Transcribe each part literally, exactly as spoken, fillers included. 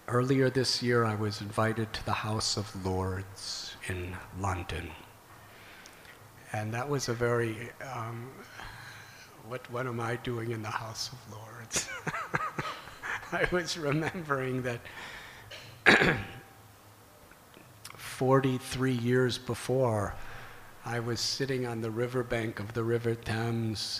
Earlier this year, I was invited to the House of Lords in London. And that was a very, um, what, what am I doing in the House of Lords? I was remembering that forty-three years before, I was sitting on the riverbank of the River Thames,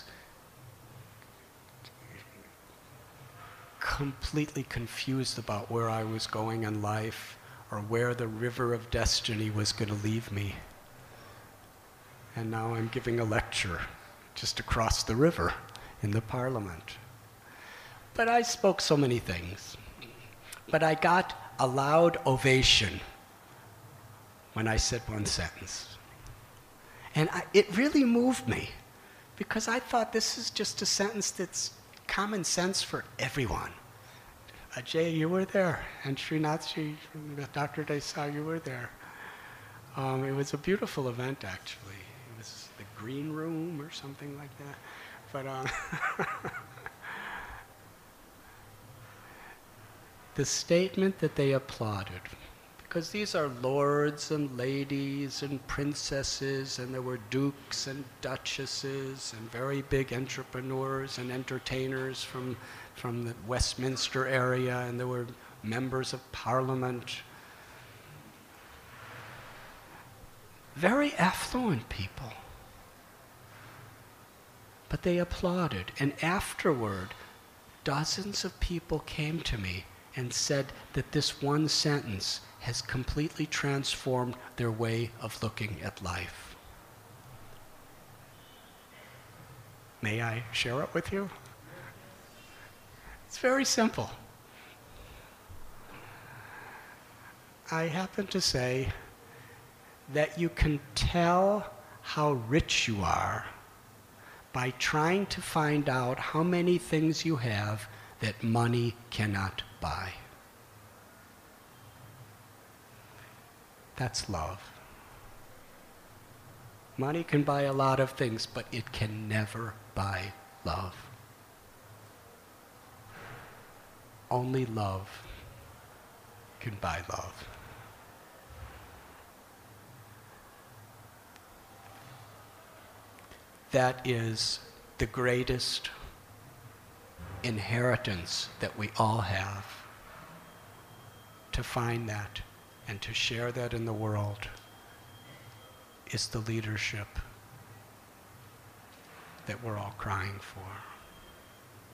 completely confused about where I was going in life or where the river of destiny was going to leave me. And now I'm giving a lecture just across the river in the Parliament. But I spoke so many things. But I got a loud ovation when I said one sentence. And I, it really moved me, because I thought this is just a sentence that's common sense for everyone. Ajay, you were there, and Srinathji, Doctor Desai, you were there. Um, it was a beautiful event, actually. It was the Green Room or something like that. But um, the statement that they applauded, because these are lords and ladies and princesses, and there were dukes and duchesses and very big entrepreneurs and entertainers from, from the Westminster area, and there were members of parliament. Very affluent people. But they applauded, and afterward, dozens of people came to me and said that this one sentence has completely transformed their way of looking at life. May I share it with you? It's very simple. I happen to say that you can tell how rich you are by trying to find out how many things you have that money cannot buy. That's love. Money can buy a lot of things, but it can never buy love. Only love can buy love. That is the greatest inheritance that we all have. To find that and to share that in the world is the leadership that we're all crying for.